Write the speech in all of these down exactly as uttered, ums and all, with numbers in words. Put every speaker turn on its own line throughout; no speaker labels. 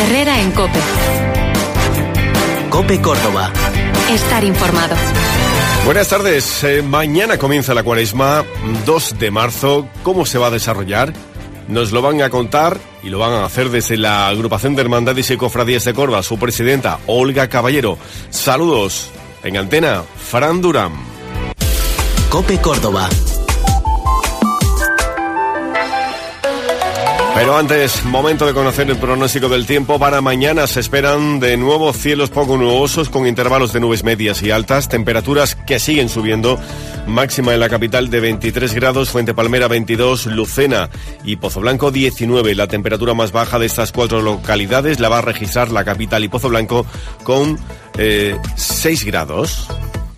Herrera en COPE.
COPE Córdoba.
Estar informado.
Buenas tardes. Eh, mañana comienza la Cuaresma, dos de marzo. ¿Cómo se va a desarrollar? Nos lo van a contar y lo van a hacer desde la Agrupación de Hermandades y Cofradías de Córdoba, su presidenta, Olga Caballero. Saludos. En antena, Fran Durán.
COPE Córdoba.
Pero antes, momento de conocer el pronóstico del tiempo. Para mañana se esperan de nuevo cielos poco nubosos con intervalos de nubes medias y altas, temperaturas que siguen subiendo, máxima en la capital de veintitrés grados, Fuente Palmera veintidós, Lucena y Pozo Blanco diecinueve. La temperatura más baja de estas cuatro localidades la va a registrar la capital y Pozo Blanco con eh, seis grados.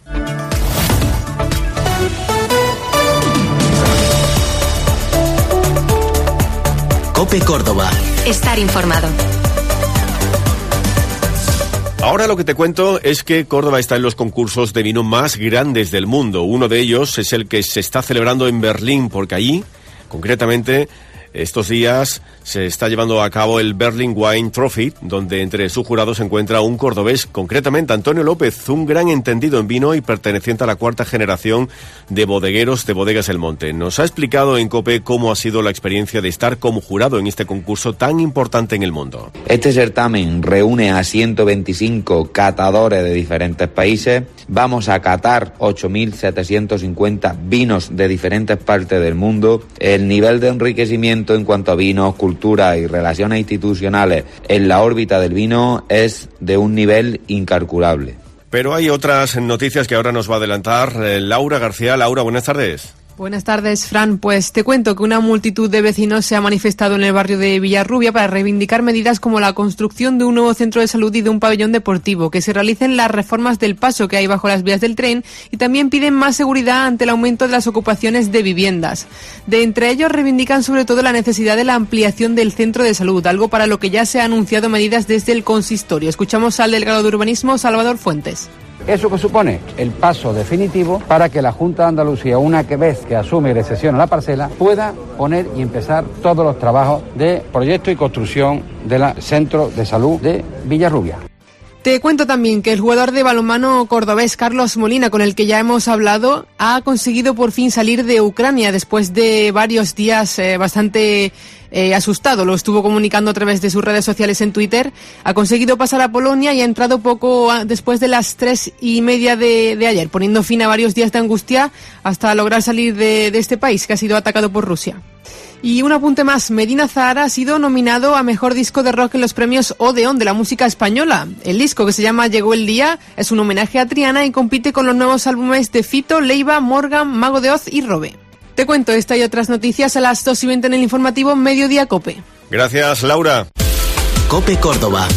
COPE Córdoba.
Estar informado.
Ahora lo que te cuento es que Córdoba está en los concursos de vino más grandes del mundo. Uno de ellos es el que se está celebrando en Berlín, porque allí, concretamente, estos días se está llevando a cabo el Berlin Wine Trophy, donde entre sus jurados se encuentra un cordobés, concretamente Antonio López, un gran entendido en vino y perteneciente a la cuarta generación de bodegueros de Bodegas El Monte. Nos ha explicado en COPE cómo ha sido la experiencia de estar como jurado en este concurso tan importante en el mundo.
Este certamen reúne a ciento veinticinco catadores de diferentes países. Vamos a catar ocho mil setecientos cincuenta vinos de diferentes partes del mundo. El nivel de enriquecimiento en cuanto a vinos, cultura y relaciones institucionales en la órbita del vino es de un nivel incalculable.
Pero hay otras noticias que ahora nos va a adelantar eh, Laura García. Laura, buenas tardes.
Buenas tardes, Fran. Pues te cuento que una multitud de vecinos se ha manifestado en el barrio de Villarrubia para reivindicar medidas como la construcción de un nuevo centro de salud y de un pabellón deportivo, que se realicen las reformas del paso que hay bajo las vías del tren, y también piden más seguridad ante el aumento de las ocupaciones de viviendas. De entre ellos reivindican sobre todo la necesidad de la ampliación del centro de salud, algo para lo que ya se han anunciado medidas desde el consistorio. Escuchamos al delegado de Urbanismo, Salvador Fuentes.
Eso que supone el paso definitivo para que la Junta de Andalucía, una vez que asume y recesiona la parcela, pueda poner y empezar todos los trabajos de proyecto y construcción del Centro de Salud de Villarrubia.
Te cuento también que el jugador de balonmano cordobés Carlos Molina, con el que ya hemos hablado, ha conseguido por fin salir de Ucrania después de varios días eh, bastante eh, asustado. Lo estuvo comunicando a través de sus redes sociales en Twitter. Ha conseguido pasar a Polonia y ha entrado poco a, después de las tres y media de, de ayer, poniendo fin a varios días de angustia hasta lograr salir de, de este país que ha sido atacado por Rusia. Y un apunte más, Medina Zahara ha sido nominado a Mejor Disco de Rock en los premios Odeón de la música española. El disco, que se llama Llegó el Día, es un homenaje a Triana y compite con los nuevos álbumes de Fito, Leiva, Morgan, Mago de Oz y Robe. Te cuento esta y otras noticias a las dos y veinte en el informativo Mediodía COPE.
Gracias, Laura.
COPE Córdoba.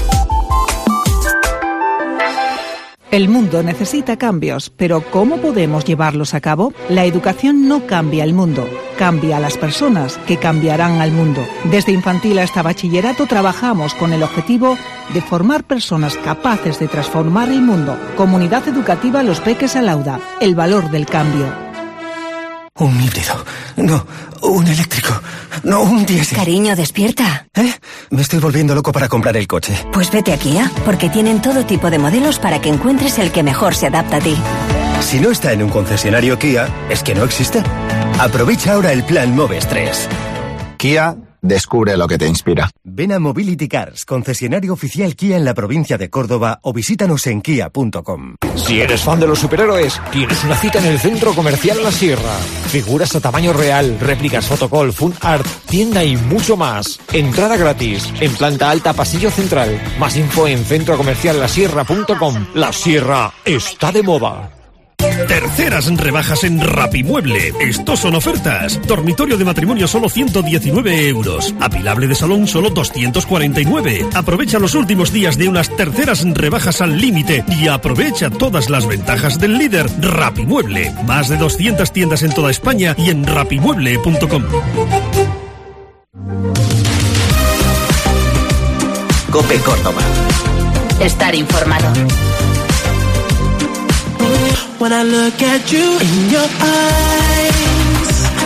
El mundo necesita cambios, pero ¿cómo podemos llevarlos a cabo? La educación no cambia el mundo, cambia a las personas que cambiarán al mundo. Desde infantil hasta bachillerato trabajamos con el objetivo de formar personas capaces de transformar el mundo. Comunidad Educativa Los Peques Alauda, el valor del cambio.
Un híbrido, no, un eléctrico, no, un diésel.
Cariño, despierta.
¿Eh? Me estoy volviendo loco para comprar el coche.
Pues vete a Kia, porque tienen todo tipo de modelos para que encuentres el que mejor se adapta a ti.
Si no está en un concesionario Kia, es que no existe. Aprovecha ahora el plan Moves tres.
Kia, descubre lo que te inspira.
Ven a Mobility Cars, concesionario oficial Kia en la provincia de Córdoba, o visítanos en kia punto com.
Si eres fan de los superhéroes, tienes una cita en el Centro Comercial La Sierra. Figuras a tamaño real, réplicas fotocall, fun art, tienda y mucho más. Entrada gratis, en planta alta, pasillo central. Más info en centro comercial la sierra punto com. La Sierra está de moda.
Terceras rebajas en Rapimueble. Estos son ofertas. Dormitorio de matrimonio solo ciento diecinueve euros. Apilable de salón solo doscientos cuarenta y nueve. Aprovecha los últimos días de unas terceras rebajas al límite y aprovecha todas las ventajas del líder Rapimueble. Más de doscientas tiendas en toda España y en rapimueble punto com.
COPE Córdoba.
Estar informado.
When I look at you in your eyes,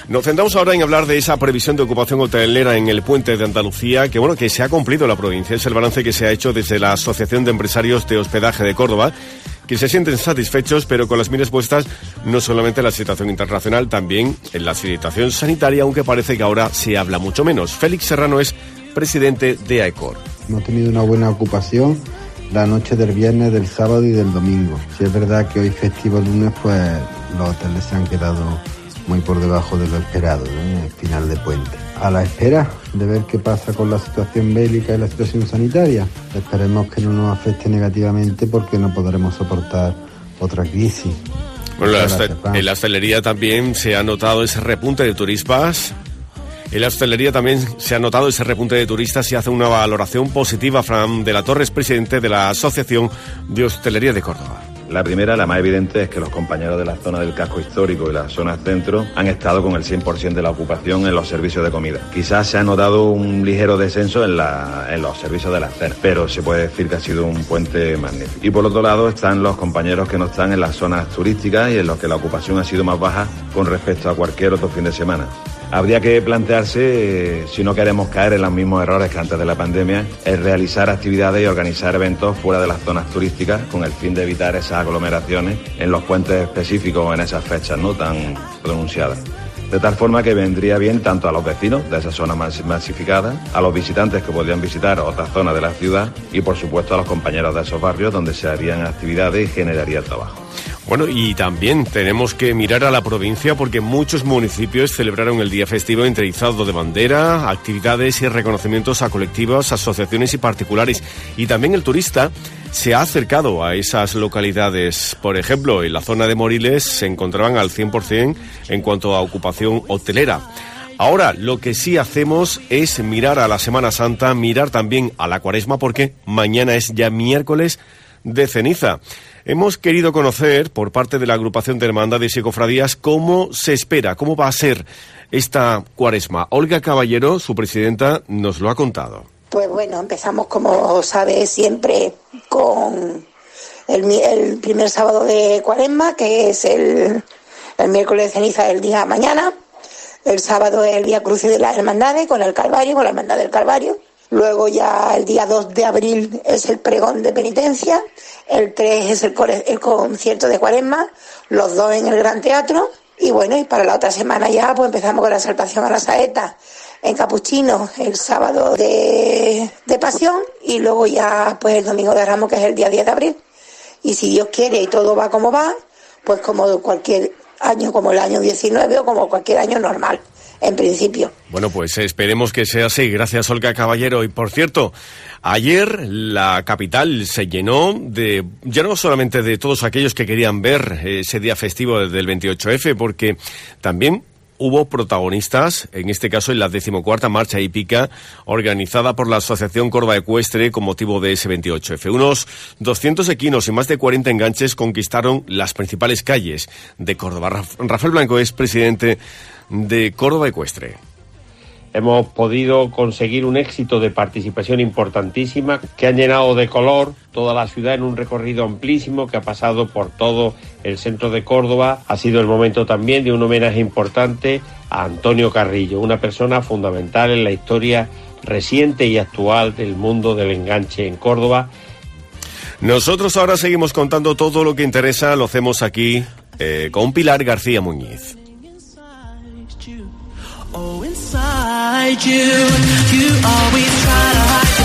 Nos centramos ahora en hablar de esa previsión de ocupación hotelera en el puente de Andalucía, que bueno, que se ha cumplido la provincia. Es el balance que se ha hecho desde la Asociación de Empresarios de Hospedaje de Córdoba, que se sienten satisfechos, pero con las miras puestas no solamente en la situación internacional, también en la situación sanitaria, aunque parece que ahora se habla mucho menos. Félix Serrano es presidente de AECOR.
Hemos tenido una buena ocupación la noche del viernes, del sábado y del domingo. Si es verdad que hoy festivo lunes, pues los hoteles se han quedado muy por debajo de lo esperado, ¿no? En el final de puente. A la espera de ver qué pasa con la situación bélica y la situación sanitaria. Esperemos que no nos afecte negativamente, porque no podremos soportar otra crisis.
Bueno, la gracias, en la hostelería también se ha notado ese repunte de turistas. En la hostelería también se ha notado ese repunte de turistas y hace una valoración positiva. Fran de la Torre es presidente de la Asociación de Hostelería de Córdoba.
La primera, la más evidente, es que los compañeros de la zona del casco histórico y la zona centro han estado con el cien por ciento de la ocupación en los servicios de comida. Quizás se ha notado un ligero descenso en, la, en los servicios de la cena, pero se puede decir que ha sido un puente magnífico. Y por otro lado están los compañeros que no están en las zonas turísticas y en los que la ocupación ha sido más baja con respecto a cualquier otro fin de semana. Habría que plantearse, eh, si no queremos caer en los mismos errores que antes de la pandemia, es realizar actividades y organizar eventos fuera de las zonas turísticas con el fin de evitar esas aglomeraciones en los puentes específicos o en esas fechas no tan pronunciadas. De tal forma que vendría bien tanto a los vecinos de esas zonas más masificadas, a los visitantes que podrían visitar otras zonas de la ciudad y, por supuesto, a los compañeros de esos barrios donde se harían actividades y generaría trabajo.
Bueno, y también tenemos que mirar a la provincia, porque muchos municipios celebraron el día festivo entre izado de bandera, actividades y reconocimientos a colectivos, asociaciones y particulares. Y también el turista se ha acercado a esas localidades. Por ejemplo, en la zona de Moriles se encontraban al cien por ciento en cuanto a ocupación hotelera. Ahora, lo que sí hacemos es mirar a la Semana Santa, mirar también a la Cuaresma, porque mañana es ya miércoles de ceniza. Hemos querido conocer, por parte de la agrupación de hermandades y cofradías, cómo se espera, cómo va a ser esta Cuaresma. Olga Caballero, su presidenta, nos lo ha contado.
Pues bueno, empezamos, como sabes, siempre con el, el primer sábado de Cuaresma, que es el, el miércoles de ceniza, el día mañana. El sábado es el Vía Crucis de las Hermandades, con el Calvario, con la Hermandad del Calvario. Luego ya el día dos de abril es el pregón de penitencia, el tres es el, el concierto de Cuaresma, los dos en el Gran Teatro, y bueno, y para la otra semana ya pues empezamos con la exaltación a la saeta en Capuchino el sábado de, de Pasión, y luego ya pues el Domingo de Ramos, que es el día diez de abril. Y si Dios quiere y todo va como va, pues como cualquier año, como el año diecinueve o como cualquier año normal, en principio.
Bueno, pues esperemos que sea así. Gracias, Olga Caballero. Y por cierto, ayer la capital se llenó de, ya no solamente de todos aquellos que querían ver ese día festivo del veintiocho efe, porque también hubo protagonistas, en este caso en la decimocuarta marcha hípica organizada por la Asociación Córdoba Ecuestre con motivo de ese veintiocho efe. Unos doscientos equinos y más de cuarenta enganches conquistaron las principales calles de Córdoba. Rafael Blanco es presidente de Córdoba Ecuestre.
Hemos podido conseguir un éxito de participación importantísima, que han llenado de color toda la ciudad en un recorrido amplísimo que ha pasado por todo el centro de Córdoba. Ha sido el momento también de un homenaje importante a Antonio Carrillo, una persona fundamental en la historia reciente y actual del mundo del enganche en Córdoba.
Nosotros ahora seguimos contando todo lo que interesa, lo hacemos aquí eh, con Pilar García Muñiz.
Oh, inside you, you always try to hide